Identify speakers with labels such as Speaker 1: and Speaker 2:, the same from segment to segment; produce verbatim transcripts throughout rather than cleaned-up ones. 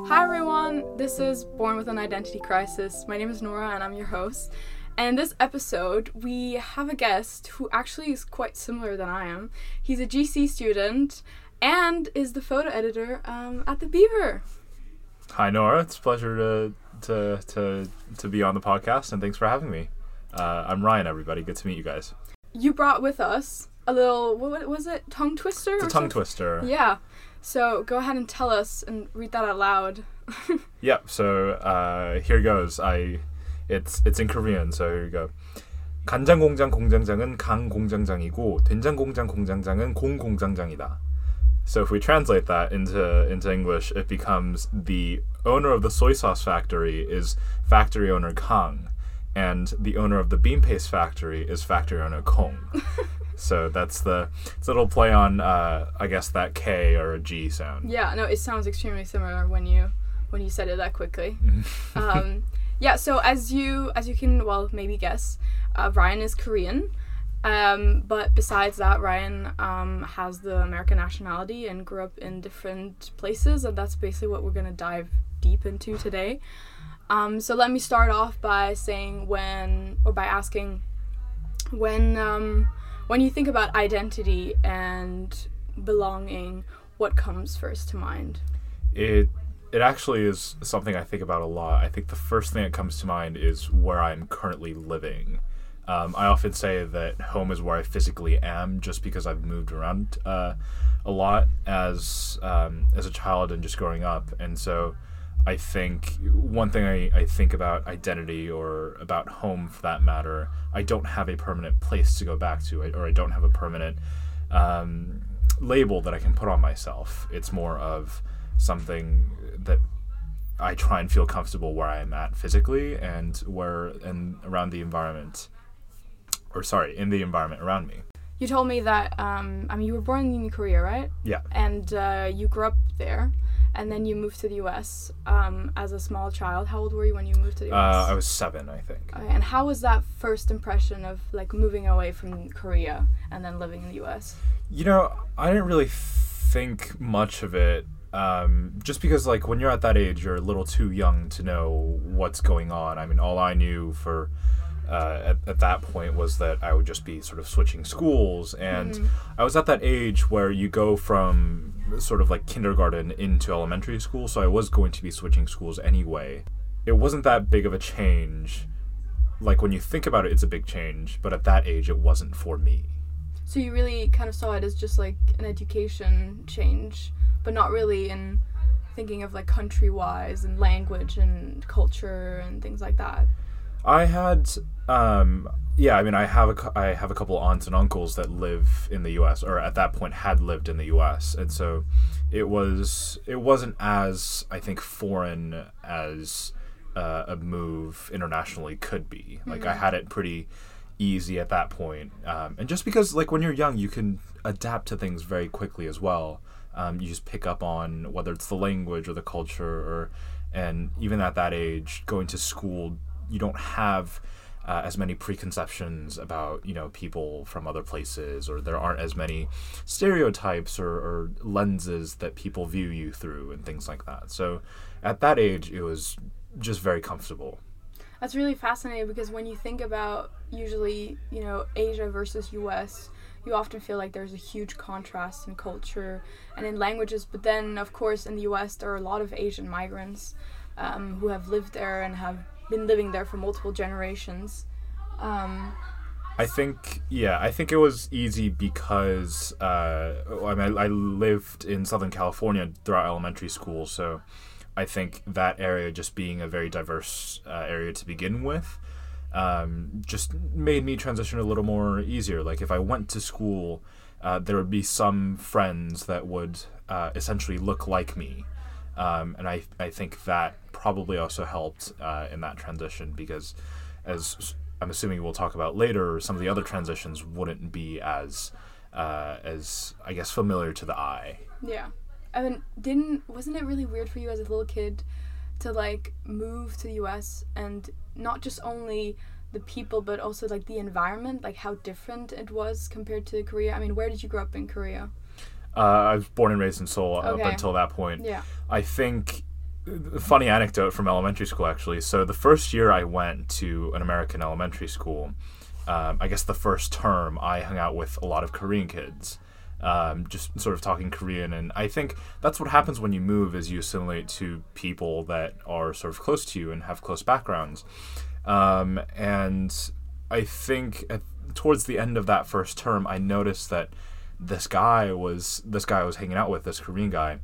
Speaker 1: Hi everyone, this is Born with an Identity Crisis. My name is Nora and I'm your host. And in this episode, we have a guest who actually is quite similar than I am. He's a G C student and is the photo editor um, at The Beaver.
Speaker 2: Hi Nora, it's a pleasure to to to to be on the podcast and thanks for having me. Uh, I'm Ryan, everybody. Good to meet you guys.
Speaker 1: You brought with us a little, what was it, tongue twister?
Speaker 2: It's a
Speaker 1: or
Speaker 2: tongue
Speaker 1: something?
Speaker 2: twister.
Speaker 1: Yeah. So go ahead and tell us and read that out loud.
Speaker 2: Yeah, so uh, here goes. I, it's it's in Korean, so here you go. 간장 공장 공장장은 강 공장장이고 된장 공장 공장장은 공 공장장이다. So if we translate that into into English, it becomes the owner of the soy sauce factory is factory owner Kang, and the owner of the bean paste factory is factory owner Kong. So that's the it's a little play on uh, I guess that K or a G sound.
Speaker 1: Yeah, no, it sounds extremely similar when you when you said it that quickly. um, yeah, so as you as you can well maybe guess, uh, Ryan is Korean. Um, but besides that, Ryan um, has the American nationality and grew up in different places, and that's basically what we're going to dive deep into today. Um, so let me start off by saying when, or by asking, when um, when you think about identity and belonging, what comes first to mind?
Speaker 2: It it actually is something I think about a lot. I think the first thing that comes to mind is where I'm currently living. Um, I often say that home is where I physically am, just because I've moved around uh, a lot as um, as a child and just growing up. And so I think one thing I, I think about identity, or about home for that matter, I don't have a permanent place to go back to, or I don't have a permanent um, label that I can put on myself. It's more of something that I try and feel comfortable where I am at physically and where and around the environment. Or sorry, in the environment around me.
Speaker 1: You told me that, um, I mean, you were born in Korea, right?
Speaker 2: Yeah.
Speaker 1: And uh, you grew up there, and then you moved to the U S um, as a small child. How old were you when you moved to the U S?
Speaker 2: Uh, I was seven, I think.
Speaker 1: Okay, and how was that first impression of, like, moving away from Korea and then living in the U S?
Speaker 2: You know, I didn't really think much of it, um, just because, like, when you're at that age, you're a little too young to know what's going on. I mean, all I knew for... Uh, at, at that point was that I would just be sort of switching schools, and mm-hmm. I was at that age where you go from sort of like kindergarten into elementary school, so I was going to be switching schools anyway. It wasn't that big of a change. Like, when you think about it, it's a big change, but at that age it wasn't for me.
Speaker 1: So you really kind of saw it as just like an education change, but not really in thinking of like country-wise and language and culture and things like that.
Speaker 2: I had, um, yeah, I mean, I have a, I have a couple aunts and uncles that live in the U S, or at that point had lived in the U S, and so it was, it wasn't as, I think, foreign as uh, a move internationally could be. Like, mm-hmm. I had it pretty easy at that point, um, and just because, like, when you're young, you can adapt to things very quickly as well. Um, you just pick up on whether it's the language or the culture, or, and even at that age, going to school, you don't have uh, as many preconceptions about, you know, people from other places, or there aren't as many stereotypes or, or lenses that people view you through and things like that. So at that age, it was just very comfortable.
Speaker 1: That's really fascinating, because when you think about usually, you know, Asia versus U S, you often feel like there's a huge contrast in culture and in languages. But then, of course, in the U S, there are a lot of Asian migrants um, who have lived there and have been living there for multiple generations. Um,
Speaker 2: I think, yeah, I think it was easy because uh, I mean, I lived in Southern California throughout elementary school, so I think that area just being a very diverse uh, area to begin with um, just made me transition a little more easier. Like, if I went to school, uh, there would be some friends that would uh, essentially look like me. Um, and I, I think that probably also helped uh, in that transition, because, as I'm assuming we'll talk about later, some of the other transitions wouldn't be as, uh, as I guess, familiar to the eye.
Speaker 1: Yeah. I mean, didn't, wasn't it really weird for you as a little kid to, like, move to the U S and not just only the people, but also, like, the environment, like, how different it was compared to Korea? I mean, where did you grow up in Korea?
Speaker 2: Uh, I was born and raised in Seoul
Speaker 1: okay.
Speaker 2: up until that point.
Speaker 1: Yeah.
Speaker 2: I think funny anecdote from elementary school, actually. So the first year I went to an American elementary school, um, I guess the first term, I hung out with a lot of Korean kids, um, just sort of talking Korean. And I think that's what happens when you move, is you assimilate to people that are sort of close to you and have close backgrounds. Um, and I think at, towards the end of that first term, I noticed that this guy was this guy I was hanging out with, this Korean guy,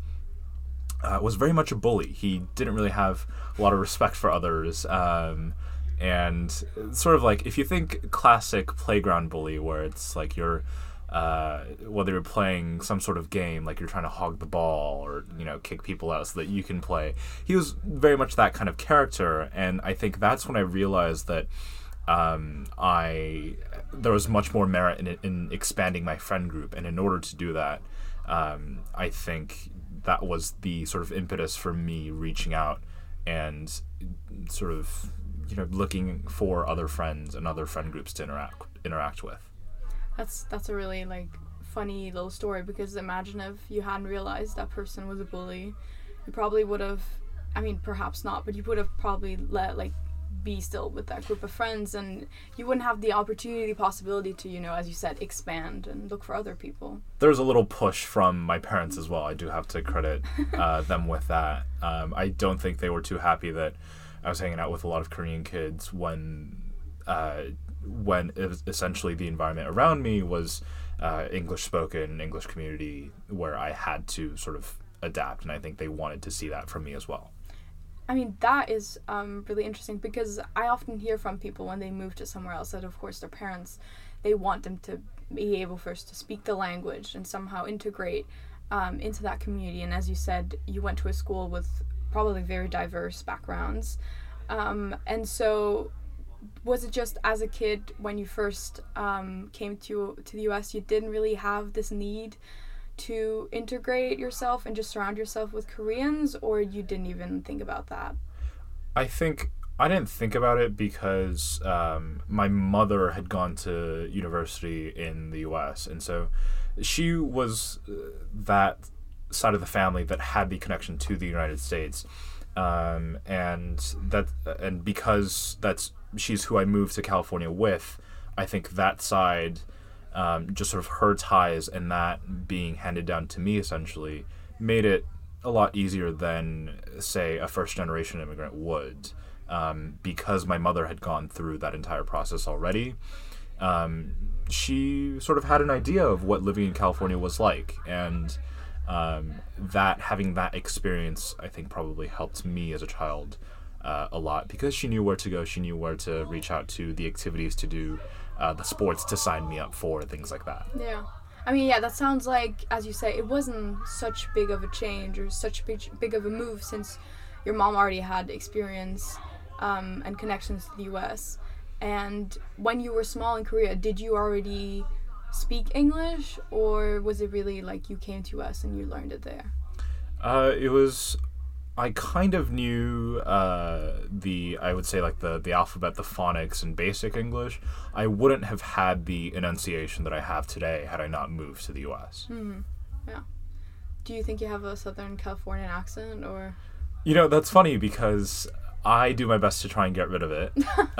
Speaker 2: uh, was very much a bully. He didn't really have a lot of respect for others, um, and sort of like, if you think classic playground bully, where it's like you're uh, whether you're playing some sort of game, like you're trying to hog the ball or, you know, kick people out so that you can play. He was very much that kind of character, and I think that's when I realized that um, I there was much more merit in, in expanding my friend group, and in order to do that, um, I think that was the sort of impetus for me reaching out and sort of, you know, looking for other friends and other friend groups to interact interact with.
Speaker 1: That's that's a really like funny little story, because imagine if you hadn't realized that person was a bully, you probably would have, I mean perhaps not, but you would have probably let like be still with that group of friends, and you wouldn't have the opportunity, possibility to, you know, as you said, expand and look for other people.
Speaker 2: There's a little push from my parents as well. I do have to credit uh, them with that. Um, I don't think they were too happy that I was hanging out with a lot of Korean kids when uh, when it was essentially the environment around me was uh, English spoken, English community, where I had to sort of adapt, and I think they wanted to see that from me as well.
Speaker 1: I mean, that is um, really interesting, because I often hear from people when they move to somewhere else that, of course, their parents, they want them to be able first to speak the language and somehow integrate um, into that community. And as you said, you went to a school with probably very diverse backgrounds. Um, and so was it just as a kid, when you first um, came to to the U S, you didn't really have this need to integrate yourself and just surround yourself with Koreans, or you didn't even think about that?
Speaker 2: I think I didn't think about it because um, my mother had gone to university in the U S, and so she was uh, that side of the family that had the connection to the United States, um, and that and because that's she's who I moved to California with, I think that side, um, just sort of her ties and that being handed down to me essentially, made it a lot easier than, say, a first-generation immigrant would, um, because my mother had gone through that entire process already. Um, she sort of had an idea of what living in California was like, and um, that having that experience, I think, probably helped me as a child uh, a lot, because she knew where to go, she knew where to reach out to, the activities to do, uh, the sports to sign me up for, things like that.
Speaker 1: Yeah. I mean, yeah, that sounds like, as you say, it wasn't such big of a change or such big, big of a move, since your mom already had experience um, and connections to the U S. And when you were small in Korea, did you already speak English, or was it really like you came to U S and you learned it there?
Speaker 2: Uh, it was... I kind of knew uh, the, I would say, like the, the alphabet, the phonics, and basic English. I wouldn't have had the enunciation that I have today had I not moved to the U S.
Speaker 1: Mm-hmm. Yeah. Do you think you have a Southern Californian accent, or?
Speaker 2: You know, that's funny, because I do my best to try and get rid of it.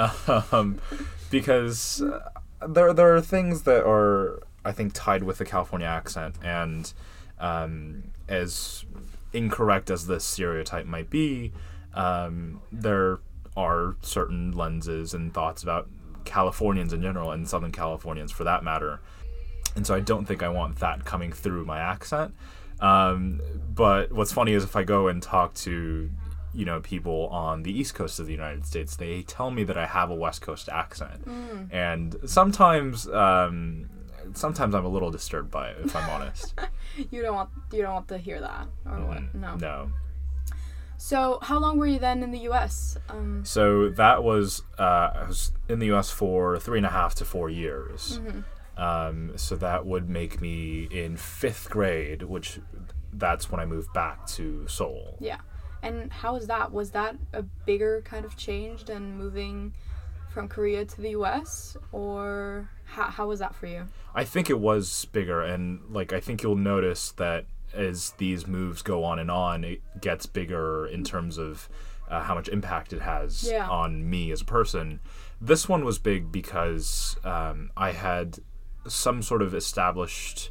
Speaker 2: um, because uh, there there are things that are, I think, tied with the California accent, and um, as incorrect as this stereotype might be, um, there are certain lenses and thoughts about Californians in general, and Southern Californians for that matter. And so I don't think I want that coming through my accent. Um, but what's funny is if I go and talk to, you know, people on the East Coast of the United States, they tell me that I have a West Coast accent. Mm. And sometimes... Um, Sometimes I'm a little disturbed by it, if I'm honest.
Speaker 1: You don't want you don't want to hear that, or mm, what? No.
Speaker 2: No.
Speaker 1: So, how long were you then in the U S? Um,
Speaker 2: so that was uh, I was in the U S for three and a half to four years. Mm-hmm. Um, so that would make me in fifth grade, which that's when I moved back to Seoul.
Speaker 1: Yeah. And how was that? Was that a bigger kind of change than moving from Korea to the U S, or how how was that for you?
Speaker 2: I think it was bigger, and like I think you'll notice that as these moves go on and on, it gets bigger in terms of uh, how much impact it has
Speaker 1: Yeah.
Speaker 2: on me as a person. This one was big because um, I had some sort of established,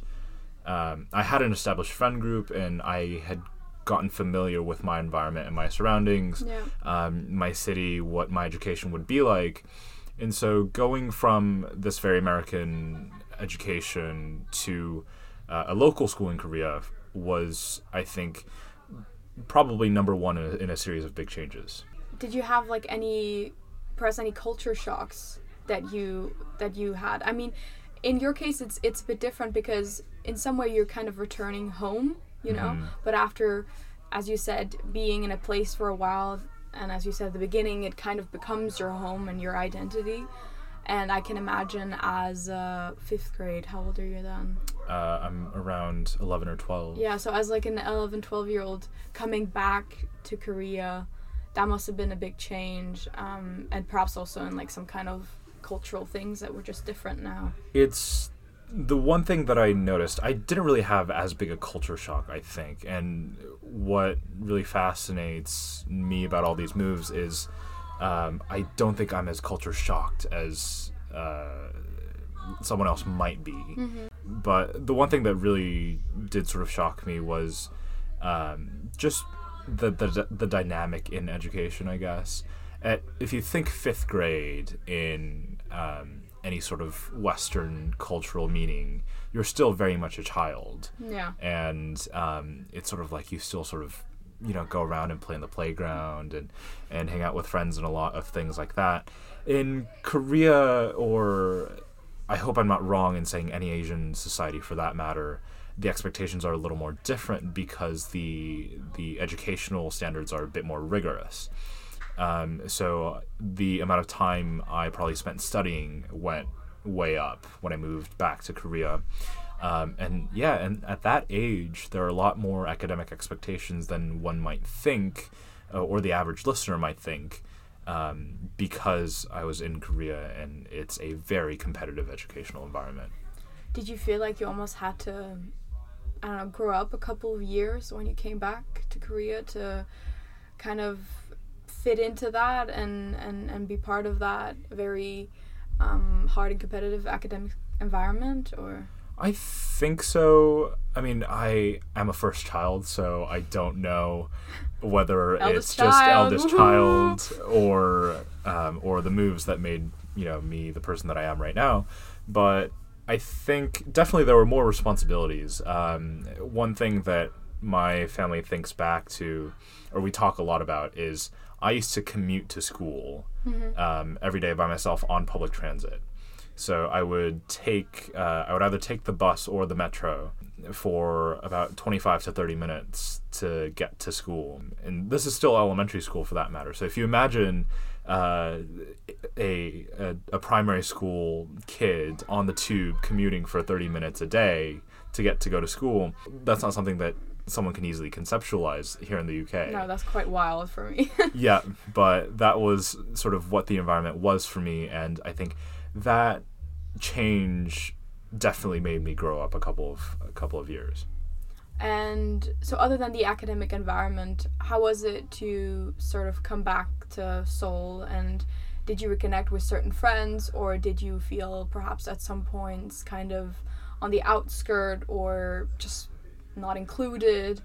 Speaker 2: um, I had an established friend group, and I had gotten familiar with my environment and my surroundings,
Speaker 1: Yeah.
Speaker 2: um, my city, what my education would be like. And so going from this very American education to uh, a local school in Korea was, I think, probably number one in a, in a series of big changes.
Speaker 1: Did you have like any, perhaps any culture shocks that you that you had? I mean, in your case, it's it's a bit different because in some way you're kind of returning home, you know.
Speaker 2: Mhm.
Speaker 1: But after, as you said, being in a place for a while, and as you said at the beginning, it kind of becomes your home and your identity. And I can imagine as uh, fifth grade, how old are you then?
Speaker 2: Uh, I'm around eleven or twelve.
Speaker 1: Yeah, so as like an eleven, twelve year old coming back to Korea, that must have been a big change. Um, and perhaps also in like some kind of cultural things that were just different now.
Speaker 2: It's the one thing that I noticed. I didn't really have as big a culture shock, I think. And what really fascinates me about all these moves is um, I don't think I'm as culture shocked as uh, someone else might be.
Speaker 1: Mm-hmm.
Speaker 2: But the one thing that really did sort of shock me was um, just the, the the dynamic in education, I guess. At, if you think fifth grade in um, any sort of Western cultural meaning, you're still very much a child.
Speaker 1: Yeah.
Speaker 2: And um, it's sort of like you still sort of, you know, go around and play in the playground and, and hang out with friends and a lot of things like that. In Korea, or I hope I'm not wrong in saying any Asian society for that matter, the expectations are a little more different because the the educational standards are a bit more rigorous. Um, so the amount of time I probably spent studying went way up when I moved back to Korea. Um, and yeah, and at that age, there are a lot more academic expectations than one might think, uh, or the average listener might think, um, because I was in Korea and it's a very competitive educational environment.
Speaker 1: Did you feel like you almost had to, I don't know, grow up a couple of years when you came back to Korea to kind of fit into that and, and, and be part of that very um, hard and competitive academic environment? Or
Speaker 2: I think so. I mean, I am a first child, so I don't know whether
Speaker 1: Eldest
Speaker 2: it's just
Speaker 1: child.
Speaker 2: eldest child or um, or the moves that made, you know, me the person that I am right now. But I think definitely there were more responsibilities. Um, one thing that my family thinks back to, or we talk a lot about, is I used to commute to school
Speaker 1: mm-hmm.
Speaker 2: um, every day by myself on public transit. So I would take, uh, I would either take the bus or the metro for about twenty-five to thirty minutes to get to school. And this is still elementary school for that matter. So if you imagine uh, a, a a primary school kid on the tube commuting for thirty minutes a day to get to go to school, that's not something that someone can easily conceptualize here in the U K.
Speaker 1: No, that's quite wild for me.
Speaker 2: Yeah, but that was sort of what the environment was for me, and I think that change definitely made me grow up a couple of a couple of years.
Speaker 1: And so other than the academic environment, how was it to sort of come back to Seoul, and did you reconnect with certain friends, or did you feel perhaps at some points kind of on the outskirt or just not included?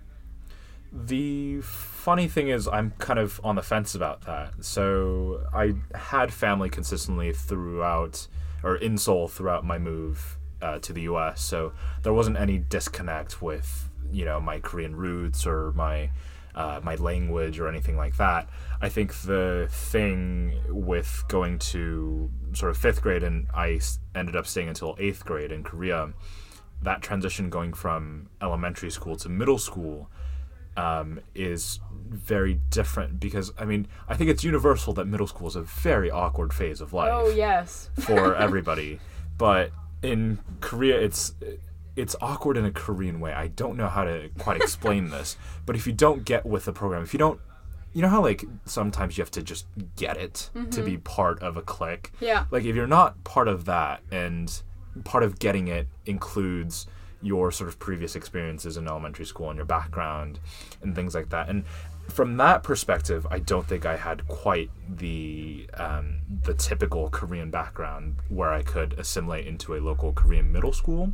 Speaker 2: The funny thing is I'm kind of on the fence about that. So I had family consistently throughout, or in Seoul throughout my move uh, to the U S, so there wasn't any disconnect with, you know, my Korean roots or my uh, my language or anything like that. I think the thing with going to sort of fifth grade, and I s- ended up staying until eighth grade in Korea, that transition going from elementary school to middle school um, is very different because, I mean, I think it's universal that middle school is a very awkward phase of life.
Speaker 1: Oh, yes.
Speaker 2: For everybody. But in Korea, it's it's awkward in a Korean way. I don't know how to quite explain this, but if you don't get with the program, if you don't, you know how like sometimes you have to just get it
Speaker 1: mm-hmm.
Speaker 2: to be part of a clique?
Speaker 1: Yeah.
Speaker 2: Like if you're not part of that, and part of getting it includes your sort of previous experiences in elementary school and your background and things like that. And from that perspective, I don't think I had quite the um, the typical Korean background where I could assimilate into a local Korean middle school.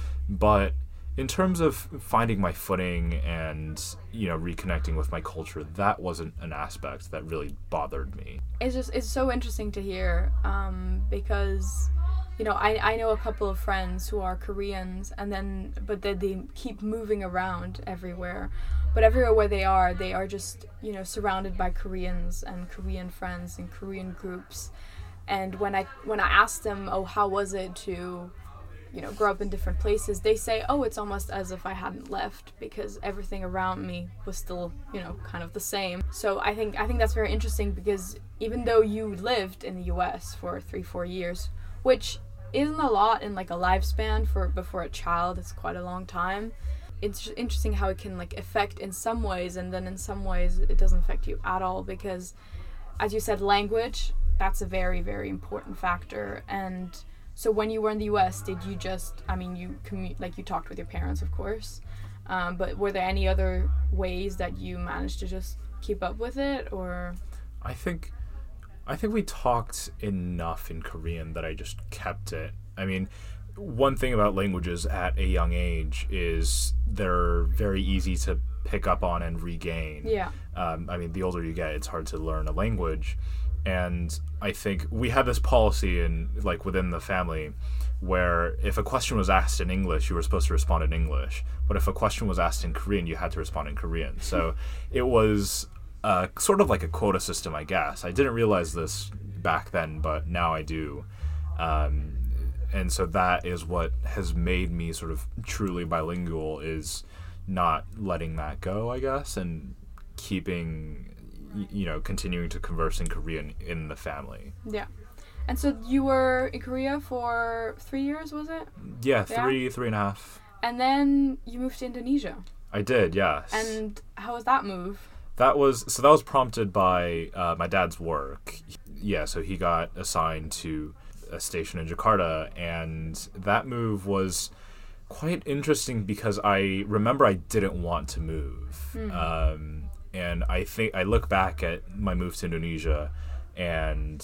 Speaker 2: But in terms of finding my footing and, you know, reconnecting with my culture, that wasn't an aspect that really bothered me.
Speaker 1: It's just, it's so interesting to hear, um, because, you know, I, I know a couple of friends who are Koreans, and then, but they, they keep moving around everywhere. But everywhere where they are, they are just, you know, surrounded by Koreans and Korean friends and Korean groups. And when I, when I asked them, oh, how was it to, you know, grow up in different places, they say, oh, it's almost as if I hadn't left, because everything around me was still, you know, kind of the same. So I think I think that's very interesting, because even though you lived in the U S for three, four years, which isn't a lot in like a lifespan for before a child, it's quite a long time. It's just interesting how it can like affect in some ways, and then in some ways it doesn't affect you at all, because as you said, language, that's a very, very important factor. And so when you were in the U S, did you just, I mean, you commu- like you talked with your parents, of course, um, but were there any other ways that you managed to just keep up with it, or?
Speaker 2: I think, I think we talked enough in Korean that I just kept it. I mean, one thing about languages at a young age is they're very easy to pick up on and regain.
Speaker 1: Yeah.
Speaker 2: Um, I mean, the older you get, it's hard to learn a language. And I think we had this policy in like within the family where if a question was asked in English, you were supposed to respond in English. But if a question was asked in Korean, you had to respond in Korean. So it was uh, sort of like a quota system, I guess. I didn't realize this back then, but now I do. Um, and so that is what has made me sort of truly bilingual, is not letting that go, I guess, and keeping, you know, continuing to converse in Korean in the family.
Speaker 1: Yeah. And so you were in Korea for three years, was it?
Speaker 2: Yeah, three, yeah. three and a half.
Speaker 1: And then you moved to Indonesia.
Speaker 2: I did, yes.
Speaker 1: And how was that move?
Speaker 2: That was, so that was prompted by uh, my dad's work. Yeah, so he got assigned to a station in Jakarta, and that move was quite interesting because I remember I didn't want to move. Mm. Um, And I think I look back at my move to Indonesia, and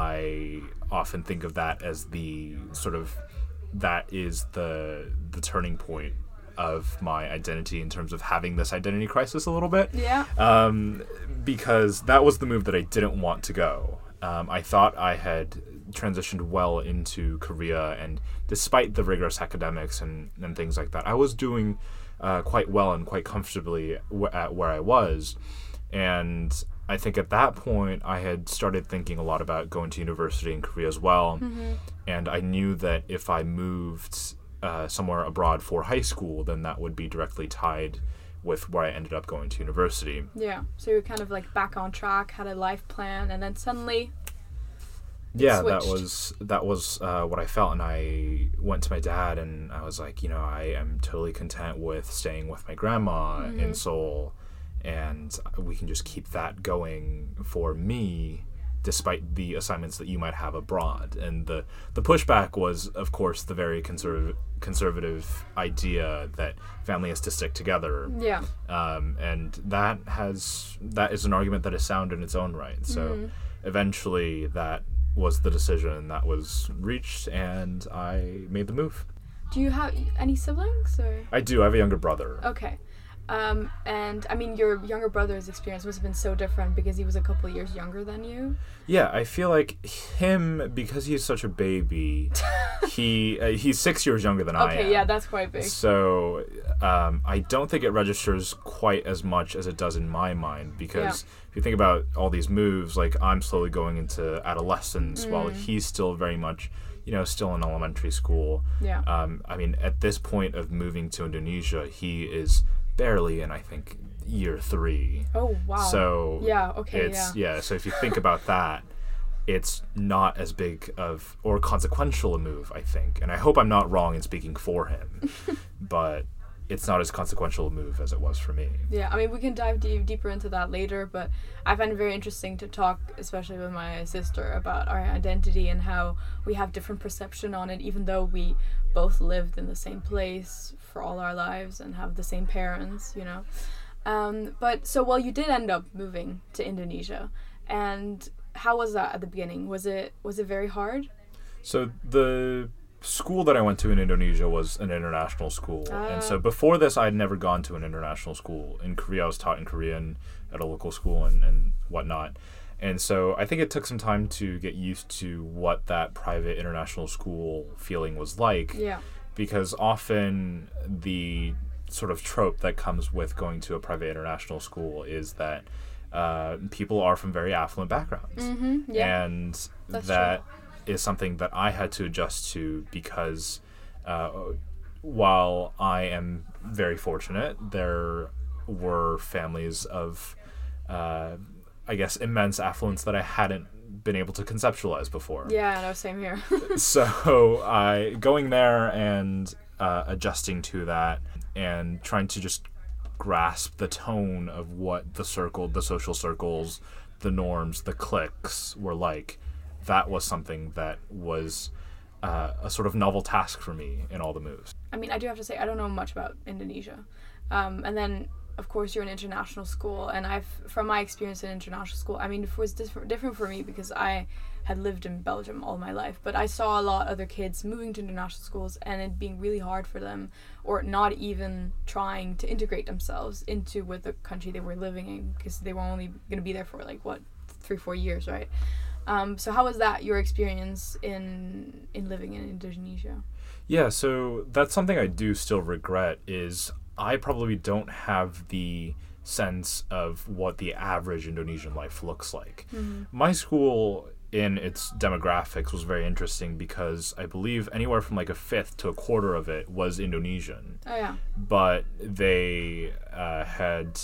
Speaker 2: I often think of that as the sort of, that is the the turning point of my identity in terms of having this identity crisis a little bit.
Speaker 1: Yeah.
Speaker 2: Um, because that was the move that I didn't want to go. Um, I thought I had transitioned well into Korea, and despite the rigorous academics and, and things like that, I was doing Uh, quite well and quite comfortably w- at where I was. And I think at that point I had started thinking a lot about going to university in Korea as well.
Speaker 1: Mm-hmm.
Speaker 2: And I knew that if I moved uh, somewhere abroad for high school, then that would be directly tied with where I ended up going to university.
Speaker 1: Yeah, so you're kind of like back on track, had a life plan, and then suddenly
Speaker 2: yeah,
Speaker 1: switched.
Speaker 2: that was that was uh, what I felt, and I went to my dad, and I was like, you know, I am totally content with staying with my grandma mm-hmm. in Seoul, and we can just keep that going for me, despite the assignments that you might have abroad. And the the pushback was, of course, the very conservative conservative idea that family has to stick together.
Speaker 1: Yeah.
Speaker 2: Um, and that has that is an argument that is sound in its own right. So
Speaker 1: mm-hmm.
Speaker 2: eventually that was the decision that was reached, and I made the move.
Speaker 1: Do you have any siblings? Or?
Speaker 2: I do. I have a younger brother.
Speaker 1: Okay. Um, and, I mean, your younger brother's experience must have been so different because he was a couple of years younger than you.
Speaker 2: Yeah, I feel like him, because he's such a baby, he uh, he's six years younger than
Speaker 1: okay,
Speaker 2: I am.
Speaker 1: Okay, yeah, that's quite big.
Speaker 2: So um, I don't think it registers quite as much as it does in my mind, because yeah. if you think about all these moves, like I'm slowly going into adolescence mm. while he's still very much, you know, still in elementary school.
Speaker 1: Yeah.
Speaker 2: Um, I mean, at this point of moving to Indonesia, he is barely in, I think, year three.
Speaker 1: Oh, wow.
Speaker 2: So
Speaker 1: yeah, okay,
Speaker 2: it's,
Speaker 1: yeah.
Speaker 2: yeah, so if you think about that, it's not as big of, or consequential a move, I think. And I hope I'm not wrong in speaking for him. But it's not as consequential a move as it was for me.
Speaker 1: Yeah, I mean, we can dive deep, deeper into that later, but I find it very interesting to talk, especially with my sister, about our identity and how we have different perception on it, even though we both lived in the same place for all our lives and have the same parents, you know. Um, but so, well, you did end up moving to Indonesia, and how was that at the beginning? Was it was it very hard?
Speaker 2: So the school that I went to in Indonesia was an international school.
Speaker 1: Uh.
Speaker 2: And so before this, I had never gone to an international school. In Korea, I was taught in Korean at a local school and, and whatnot. And so I think it took some time to get used to what that private international school feeling was like.
Speaker 1: Yeah.
Speaker 2: Because often the sort of trope that comes with going to a private international school is that uh, people are from very affluent backgrounds.
Speaker 1: Mm-hmm. Yeah.
Speaker 2: And
Speaker 1: That's
Speaker 2: that
Speaker 1: true.
Speaker 2: is something that I had to adjust to because uh, while I am very fortunate, there were families of, uh, I guess, immense affluence that I hadn't been able to conceptualize before.
Speaker 1: Yeah, no, same here.
Speaker 2: So I going there and uh, adjusting to that and trying to just grasp the tone of what the circle, the social circles, the norms, the cliques were like. That was something that was uh, a sort of novel task for me in all the moves.
Speaker 1: I mean, I do have to say, I don't know much about Indonesia. Um, and then, of course, you're in international school. And I've, from my experience in international school, I mean, it was different, different for me because I had lived in Belgium all my life. But I saw a lot of other kids moving to international schools and it being really hard for them, or not even trying to integrate themselves into with the country they were living in, because they were only going to be there for, like, what, three, four years, right? Um, so how was that, your experience in in living in Indonesia?
Speaker 2: Yeah, so that's something I do still regret is I probably don't have the sense of what the average Indonesian life looks like.
Speaker 1: Mm-hmm.
Speaker 2: My school, in its demographics, was very interesting because I believe anywhere from like a fifth to a quarter of it was Indonesian.
Speaker 1: Oh, yeah.
Speaker 2: But they uh, had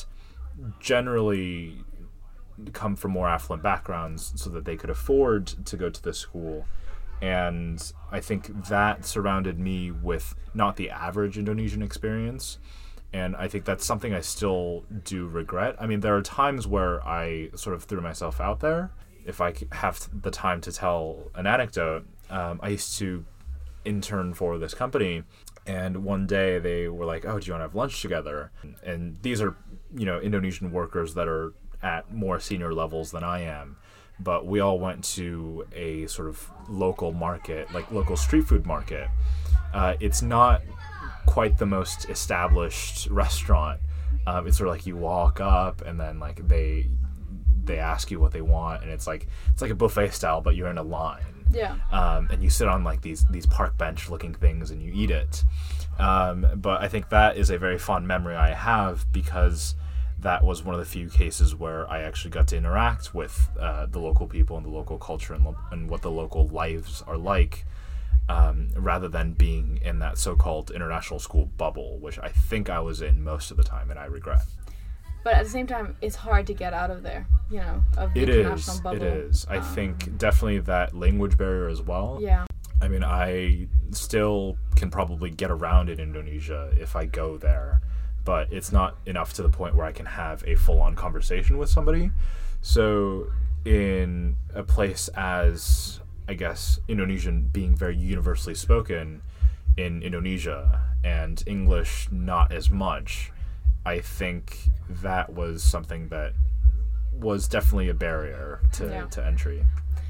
Speaker 2: generally come from more affluent backgrounds so that they could afford to go to this school. And I think that surrounded me with not the average Indonesian experience. And I think that's something I still do regret. I mean, there are times where I sort of threw myself out there. If I have the time to tell an anecdote, um, I used to intern for this company. And one day they were like, oh, do you want to have lunch together? And these are, you know, Indonesian workers that are at more senior levels than I am, but we all went to a sort of local market, like local street food market. Uh, it's not quite the most established restaurant. Um, it's sort of like you walk up and then like they they ask you what they want, and it's like it's like a buffet style, but you're in a line.
Speaker 1: Yeah.
Speaker 2: Um, and you sit on like these these park bench looking things and you eat it. Um, but I think that is a very fond memory I have because that was one of the few cases where I actually got to interact with uh, the local people and the local culture and, lo- and what the local lives are like, um, rather than being in that so-called international school bubble, which I think I was in most of the time, and I regret.
Speaker 1: But at the same time, it's hard to get out of there, you know, of the
Speaker 2: It
Speaker 1: international
Speaker 2: is.
Speaker 1: bubble.
Speaker 2: It is. I
Speaker 1: Um,
Speaker 2: think definitely that language barrier as well.
Speaker 1: Yeah.
Speaker 2: I mean, I still can probably get around in Indonesia if I go there, but it's not enough to the point where I can have a full-on conversation with somebody. So in a place as, I guess, Indonesian being very universally spoken in Indonesia and English not as much, I think that was something that was definitely a barrier to,
Speaker 1: Yeah.
Speaker 2: to entry.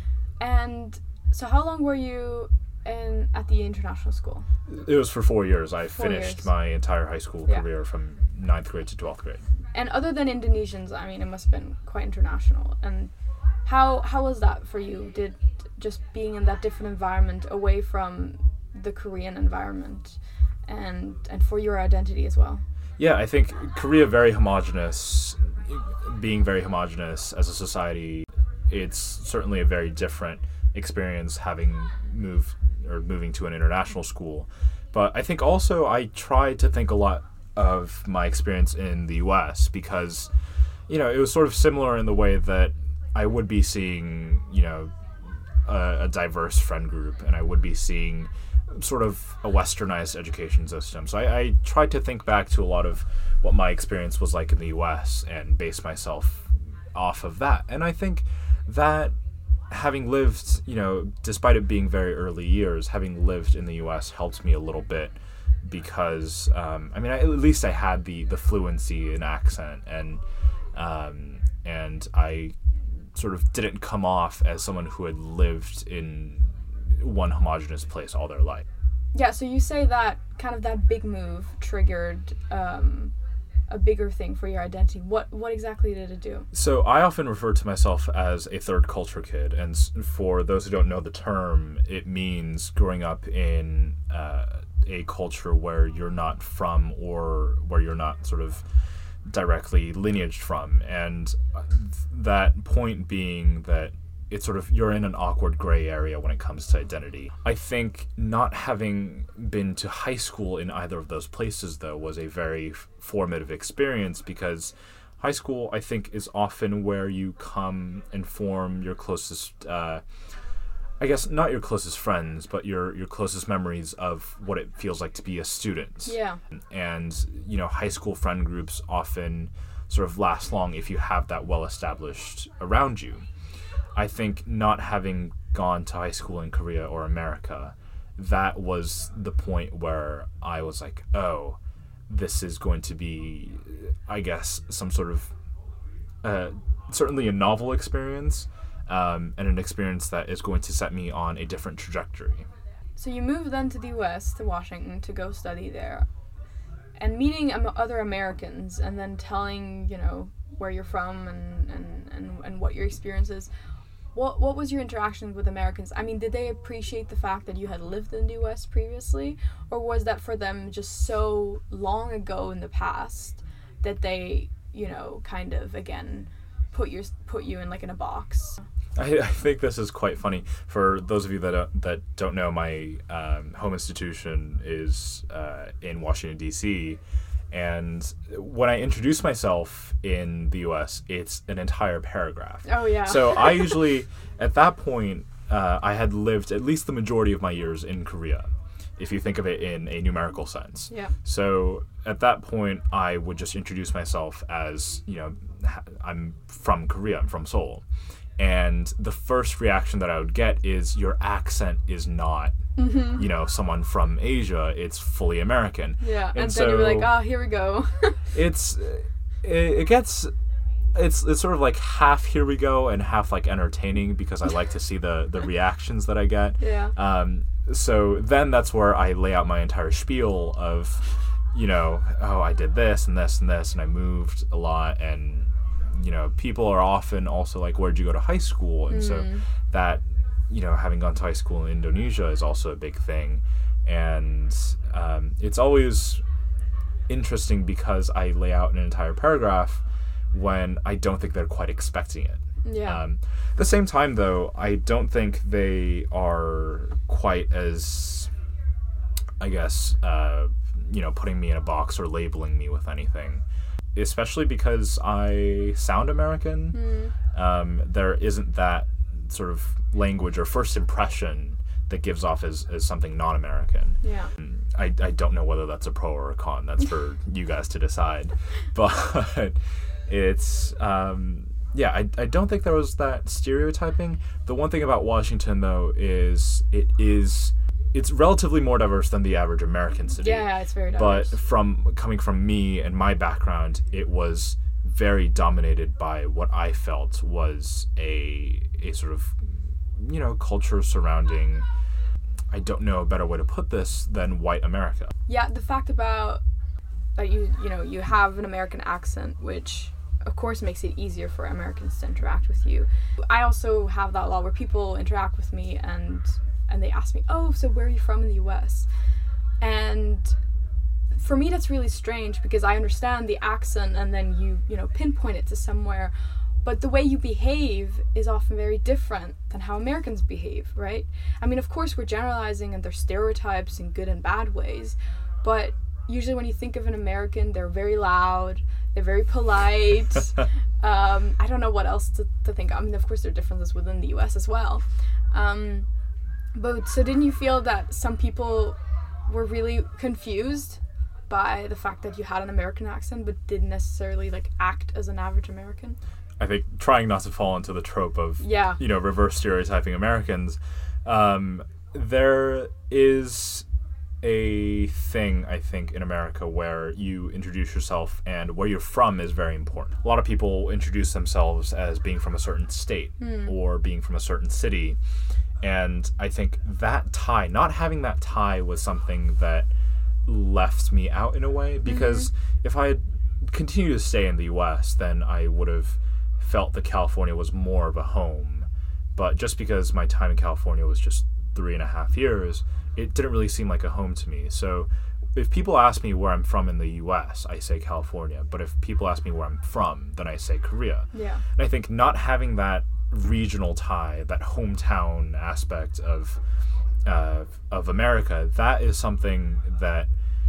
Speaker 1: And so how long were you in at the international school?
Speaker 2: It was for four years. I
Speaker 1: Four
Speaker 2: finished
Speaker 1: years.
Speaker 2: my entire high school
Speaker 1: Yeah.
Speaker 2: career from ninth grade to twelfth grade.
Speaker 1: And other than Indonesians, I mean, it must have been quite international. And how how was that for you? Did just being in that different environment away from the Korean environment and and for your identity as well?
Speaker 2: Yeah, I think Korea very homogenous, being very homogenous as a society, it's certainly a very different experience having moved or moving to an international school. But I think also I tried to think a lot of my experience in the U S because, you know, it was sort of similar in the way that I would be seeing, you know, a, a diverse friend group, and I would be seeing sort of a westernized education system. So I, I tried to think back to a lot of what my experience was like in the U S and base myself off of that. And I think that having lived, you know, despite it being very early years, having lived in the U S helped me a little bit because, um, I mean, I, at least I had the, the fluency and accent, and um, and I sort of didn't come off as someone who had lived in one homogenous place all their life.
Speaker 1: Yeah, so you say that kind of that big move triggered um, a bigger thing for your identity. What what exactly did it do?
Speaker 2: So I often refer to myself as a third culture kid, and for those who don't know the term, it means growing up in uh, a culture where you're not from, or where you're not sort of directly lineaged from, and that point being that it's sort of, you're in an awkward gray area when it comes to identity. I think not having been to high school in either of those places, though, was a very f- formative experience, because high school, I think, is often where you come and form your closest, uh, I guess not your closest friends, but your, your closest memories of what it feels like to be a student.
Speaker 1: Yeah.
Speaker 2: And, you know, high school friend groups often sort of last long if you have that well established around you. I think not having gone to high school in Korea or America, that was the point where I was like, oh, this is going to be, I guess, some sort of, uh, certainly a novel experience, um, and an experience that is going to set me on a different trajectory.
Speaker 1: So you moved then to the U S, to Washington, to go study there. And meeting um, other Americans, and then telling, you know, where you're from and, and, and, and what your experience is. What what was your interaction with Americans? I mean, did they appreciate the fact that you had lived in the U S previously? Or was that for them just so long ago in the past that they, you know, kind of, again, put your put you in, like, in a box?
Speaker 2: I, I think this is quite funny. For those of you that uh, that don't know, my um, home institution is uh, in Washington, D C, and when I introduce myself in the U S, it's an entire paragraph.
Speaker 1: Oh, yeah.
Speaker 2: So I usually, at that point, uh, I had lived at least the majority of my years in Korea, if you think of it in a numerical sense.
Speaker 1: Yeah.
Speaker 2: So at that point, I would just introduce myself as, you know, I'm from Korea, I'm from Seoul. And the first reaction that I would get is, your accent is not, mm-hmm. you know, someone from Asia, it's fully American.
Speaker 1: Yeah, and,
Speaker 2: and
Speaker 1: then
Speaker 2: so
Speaker 1: you'd be like, oh, here we go.
Speaker 2: it's, it, it gets, it's it's sort of like half here we go and half like entertaining, because I like to see the, the reactions that I get.
Speaker 1: Yeah.
Speaker 2: Um. So then that's where I lay out my entire spiel of, you know, oh, I did this and this and this, and I moved a lot, and, you know, people are often also like, where'd you go to high school? And mm. so that, you know, having gone to high school in Indonesia is also a big thing. And um, it's always interesting because I lay out an entire paragraph when I don't think they're quite expecting it.
Speaker 1: Yeah.
Speaker 2: Um, at the same time, though, I don't think they are quite as, I guess, uh, you know, putting me in a box or labeling me with anything. Especially because I sound American. Mm. Um, there isn't that sort of language or first impression that gives off as, as something non-American.
Speaker 1: Yeah.
Speaker 2: I, I don't know whether that's a pro or a con. That's for you guys to decide. But it's, um, yeah, I, I don't think there was that stereotyping. The one thing about Washington, though, is it is... it's relatively more diverse than the average American city.
Speaker 1: Yeah, it's very diverse.
Speaker 2: But from coming from me and my background, it was very dominated by what I felt was a a sort of, you know, culture surrounding, I don't know a better way to put this, than white America.
Speaker 1: Yeah, the fact about that you you know you have an American accent, which of course makes it easier for Americans to interact with you. I also have that a lot where people interact with me and. And they ask me, oh, so where are you from in the U S? And for me, that's really strange because I understand the accent and then you, you know, pinpoint it to somewhere. But the way you behave is often very different than how Americans behave, right? I mean, of course, we're generalizing and there's stereotypes in good and bad ways. But usually when you think of an American, they're very loud. They're very polite. um, I don't know what else to, to think. I mean, of course, there are differences within the U S as well. Um, But so didn't you feel that some people were really confused by the fact that you had an American accent but didn't necessarily like act as an average American?
Speaker 2: I think trying not to fall into the trope of,
Speaker 1: yeah.
Speaker 2: you know, reverse stereotyping Americans, um, there is a thing, I think, in America where you introduce yourself and where you're from is very important. A lot of people introduce themselves as being from a certain state
Speaker 1: mm.
Speaker 2: or being from a certain city. And I think that tie, not having that tie was something that left me out in a way, because mm-hmm. if I had continued to stay in the U S, then I would have felt that California was more of a home. But just because my time in California was just three and a half years, it didn't really seem like a home to me. So if people ask me where I'm from in the U S, I say California. But if people ask me where I'm from, then I say Korea.
Speaker 1: Yeah.
Speaker 2: And I think not having that regional tie, that hometown aspect of uh, of America, that is something that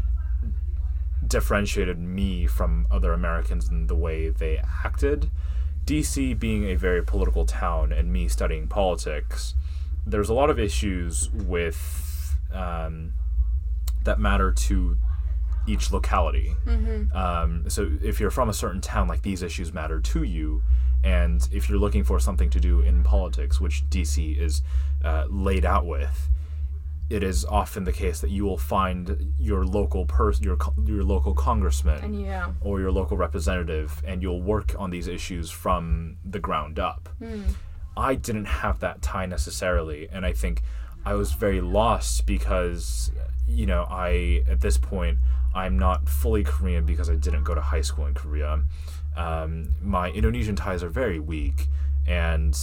Speaker 2: differentiated me from other Americans in the way they acted. D C being a very political town and me studying politics, there's a lot of issues with um, that matter to each locality.
Speaker 1: Mm-hmm.
Speaker 2: Um, so if you're from a certain town, like, these issues matter to you. And if you're looking for something to do in politics, which D C is uh, laid out with, it is often the case that you will find your local person, your your local congressman,
Speaker 1: and yeah.
Speaker 2: or your local representative, and you'll work on these issues from the ground up.
Speaker 1: Mm.
Speaker 2: I didn't have that tie necessarily, and I think I was very lost because, you know, I at this point I'm not fully Korean because I didn't go to high school in Korea. Um, my Indonesian ties are very weak, and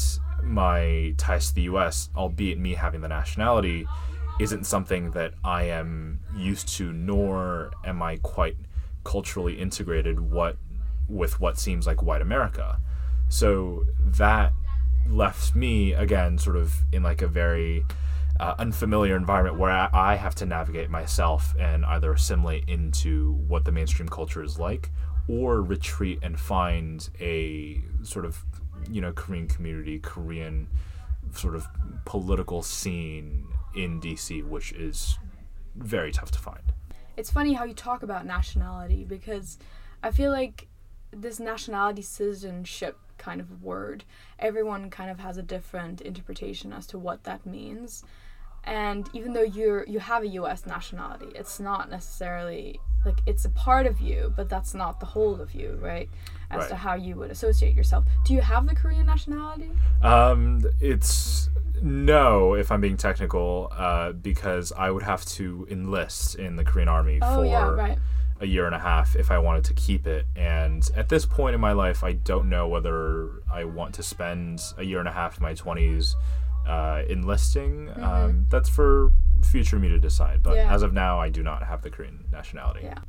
Speaker 2: my ties to the U S, albeit me having the nationality, isn't something that I am used to, nor am I quite culturally integrated what with what seems like white America. So that left me, again, sort of in like a very uh, unfamiliar environment where I, I have to navigate myself and either assimilate into what the mainstream culture is like, or retreat and find a sort of, you know, Korean community, Korean sort of political scene in D C, which is very tough to find.
Speaker 1: It's funny how you talk about nationality, because I feel like this nationality citizenship kind of word, everyone kind of has a different interpretation as to what that means. And even though you're you have a U S nationality, it's not necessarily like it's a part of you, but that's not the whole of you, right? As
Speaker 2: right.
Speaker 1: to how you would associate yourself. Do you have the Korean nationality?
Speaker 2: Um, it's no, if I'm being technical, uh, because I would have to enlist in the Korean Army
Speaker 1: oh,
Speaker 2: for
Speaker 1: yeah, right.
Speaker 2: a year and a half if I wanted to keep it. And at this point in my life, I don't know whether I want to spend a year and a half in my twenties uh, enlisting.
Speaker 1: Mm-hmm.
Speaker 2: Um, that's for future me to decide. But
Speaker 1: yeah.
Speaker 2: as of now, I do not have the Korean nationality.
Speaker 1: Yeah.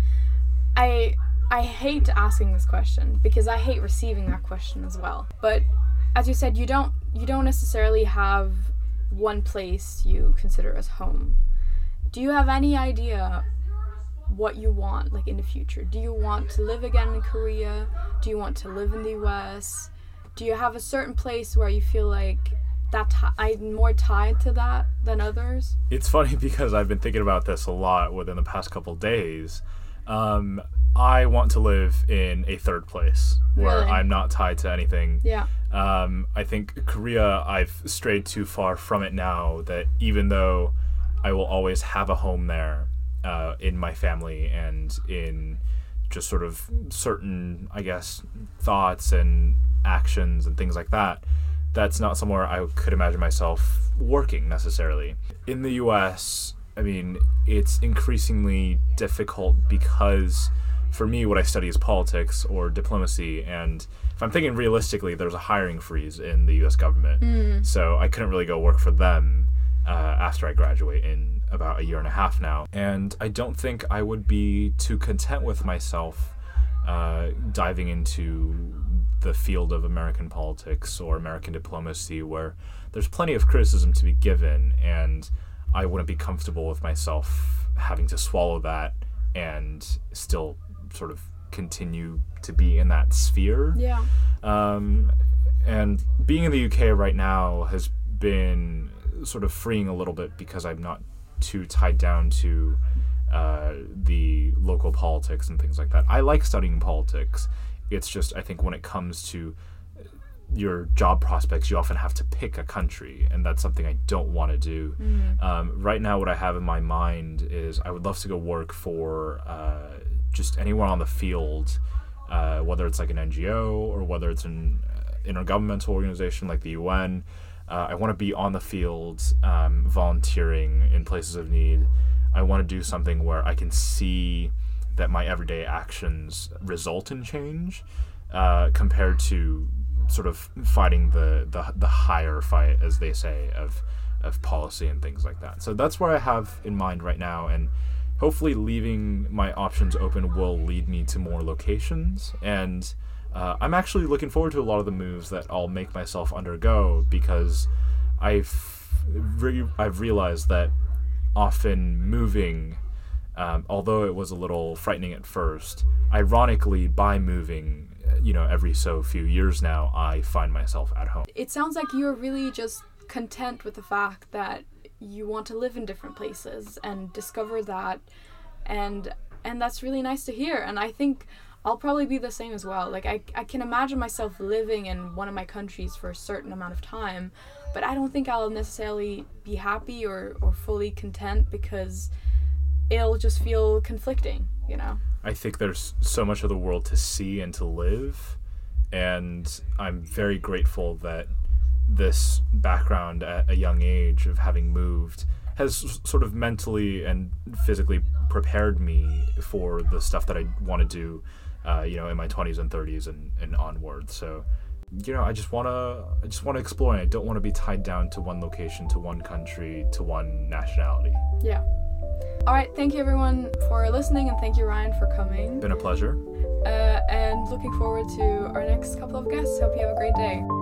Speaker 1: I I hate asking this question because I hate receiving that question as well. But as you said, you don't you don't necessarily have one place you consider as home. Do you have any idea what you want, like, in the future? Do you want to live again in Korea? Do you want to live in the U S? Do you have a certain place where you feel like that t- I'm more tied to that than others?
Speaker 2: It's funny because I've been thinking about this a lot within the past couple days. Um, I want to live in a third place where
Speaker 1: really?
Speaker 2: I'm not tied to anything.
Speaker 1: Yeah.
Speaker 2: Um, I think Korea, I've strayed too far from it now that even though I will always have a home there, uh, in my family and in just sort of certain, I guess, thoughts and actions and things like that, that's not somewhere I could imagine myself working necessarily. In the U S, I mean, it's increasingly difficult because for me, what I study is politics or diplomacy, and if I'm thinking realistically, there's a hiring freeze in the U S government,
Speaker 1: mm.
Speaker 2: so I couldn't really go work for them uh, after I graduate in about a year and a half now, and I don't think I would be too content with myself uh, diving into the field of American politics or American diplomacy, where there's plenty of criticism to be given, and I wouldn't be comfortable with myself having to swallow that and still sort of continue to be in that sphere.
Speaker 1: Yeah.
Speaker 2: Um, and being in the U K right now has been sort of freeing a little bit because I'm not too tied down to uh, the local politics and things like that. I like studying politics. It's just, I think when it comes to your job prospects, you often have to pick a country, and that's something I don't want to do.
Speaker 1: Mm.
Speaker 2: Um, right now, what I have in my mind is I would love to go work for uh, just anywhere on the field, uh, whether it's like an N G O or whether it's an intergovernmental organization like the U N. Uh, I want to be on the field, um, volunteering in places of need. I want to do something where I can see that my everyday actions result in change, uh, compared to sort of fighting the, the the higher fight, as they say, of of policy and things like that. So that's where I have in mind right now, and hopefully leaving my options open will lead me to more locations. And uh, I'm actually looking forward to a lot of the moves that I'll make myself undergo, because I've re- I've realized that often moving, um, although it was a little frightening at first, ironically, by moving, you know, every so few years now, I find myself at home.
Speaker 1: It sounds like you're really just content with the fact that you want to live in different places and discover that, and and that's really nice to hear. And I think I'll probably be the same as well. Like, I, I can imagine myself living in one of my countries for a certain amount of time, but I don't think I'll necessarily be happy or, or fully content, because it'll just feel conflicting, you know?
Speaker 2: I think there's so much of the world to see and to live, and I'm very grateful that this background at a young age of having moved has sort of mentally and physically prepared me for the stuff that I want to do, uh, you know, in my twenties and thirties and, and onward. So, you know, I just want to I just want to explore, and I don't want to be tied down to one location, to one country, to one nationality.
Speaker 1: Yeah. All right, thank you everyone for listening, and thank you Ryan for coming.
Speaker 2: Been a pleasure.
Speaker 1: Uh, and looking forward to our next couple of guests. Hope you have a great day.